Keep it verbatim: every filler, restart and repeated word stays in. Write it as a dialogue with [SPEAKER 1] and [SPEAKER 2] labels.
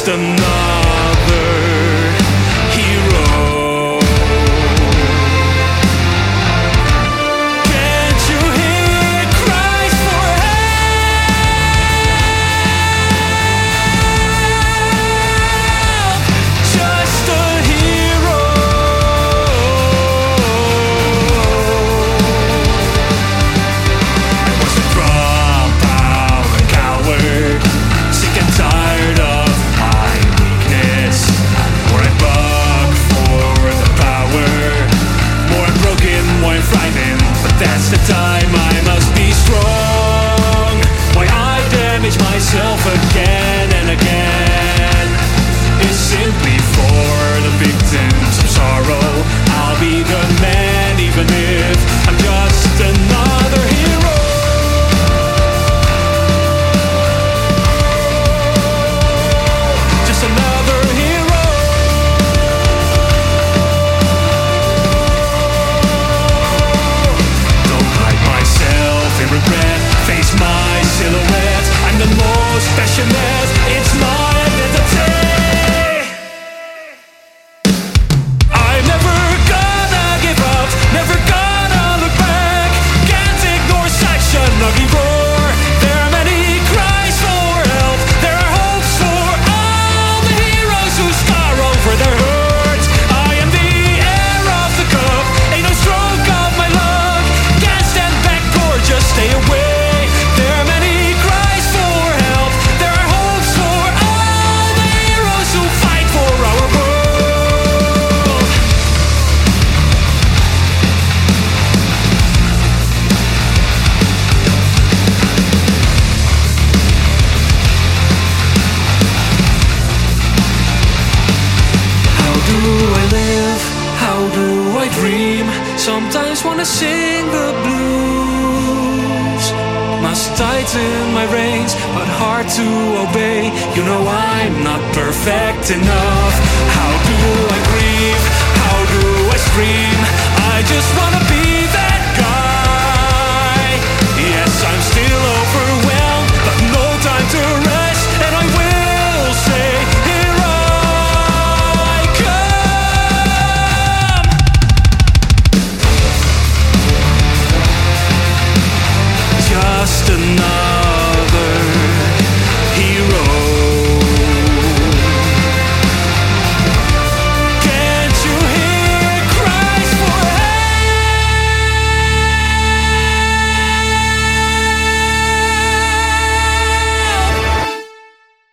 [SPEAKER 1] just another hero. Can't you hear cries for help? Just a hero. I was a dropout, a coward, sick and tired of my weakness. More I bug for the power, more I'm broken, more I'm frightened. But that's the time I must be strong. Why I damage myself again and again is simply for the victims of sorrow. I'll be the man even if I'm just another hero. Just another hero. Don't hide myself in regret. Face my silhouette. I'm the most passionate. It's my identity. I'm never gonna give up. Never gonna look back. Can't ignore such an ugly roar. There are many cries for help. There are hopes for all the heroes who scar over their hurts. I am the heir of the cup. Ain't no stroke of my luck. Can't stand back or just stay away. There are many cries for help. There are hopes for all the heroes who fight for our world. How do I live? How do I dream? Sometimes wanna sing the blues. Must tighten my reins, but hard to obey. You know I'm not perfect enough. How do I grieve? How do I scream? I just wanna be that guy. Yes, I'm still overwhelmed.